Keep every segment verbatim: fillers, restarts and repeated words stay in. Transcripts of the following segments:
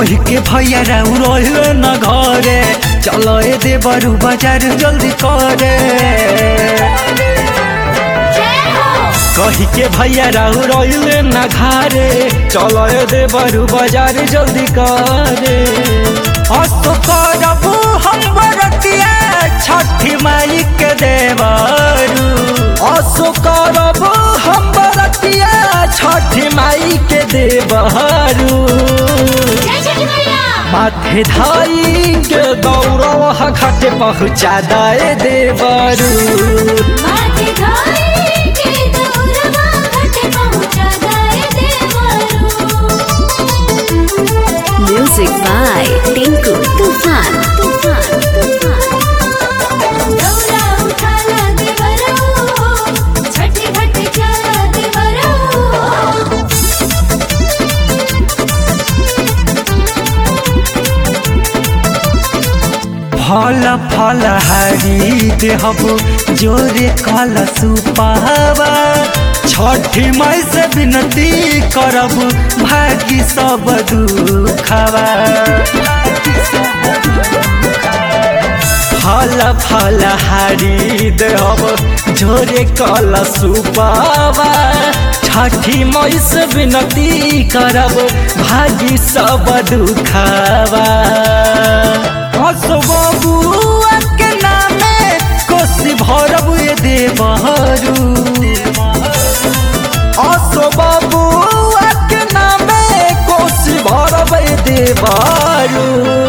कही के भैया राउ रहे न घरे चलो ए दे बरू बाजार जल्दी करे। कही के भैया राउ रहे न घरे चलो ए दे बरू बाजार जल्दी करे। असो करबू हम बरतिया छठी माई के देवरू। असो करबू हम बरतिया छठी माई के देवरू। माथे धाई के दौड़वा घाटे पहुँचा दे देवरू। माथे धाई के दौड़वा घाटे पहुँचा दे देवरू। Music by Tinku Tufan. Tufan. Tufan. दौड़ा उठाला देवरू, छठी घाट चला देवरू। फल फल हरी देहबू जोरे कल सुपावा। छठी माई से विनती करबू भागी सब दुखवा। फल फल हरी देहबू जोरे कल सुपावा। छठी माई से विनती करबू भागी सब दुखवा। असो बबुआ के नामे कोसी भरबू ए देवरू। असो बबुआ के नामे कोसी भरबू ए देवरू।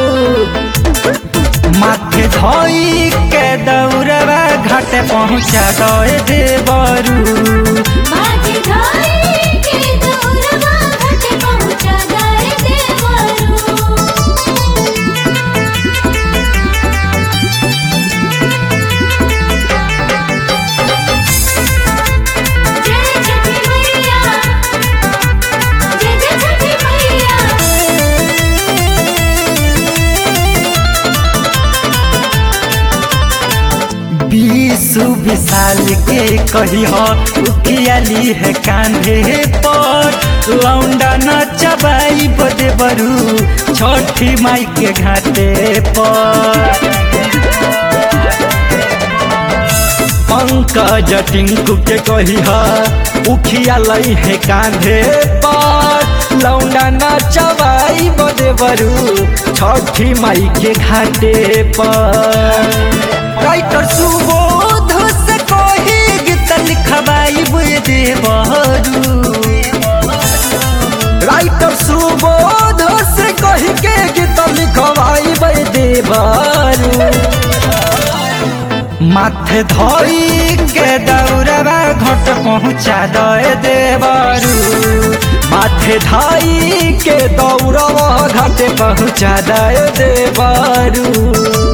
माथे धोई के दौड़वा घाटे पहुँचा दे देवरू। माथे धाई के दौड़वा घाटे पहुँचा दे देवरू। जय छठी मैया, जय जय छठी मैया। बीसु विशाल के कही हो उखियाली है कांधे पर। लौंडा न चबाई बदे बरू छठी माई के घाटे पर। पंकज टिंकू के कही हो उखियाली है कांधे पर। लौंडा न चबाई बदे बरू छठी माई के घाटे पर। राइटर सुबोध से कही गीत लिखवाई बुए देवरू। राइटर सुबोध से कही के गीत लिखवाई बुए देवरू। माथे धोई के दौड़वा घाट पहुँचा दे देवरू। माथे धाई के दौड़वा घाटे पहुँचा दे देवरू।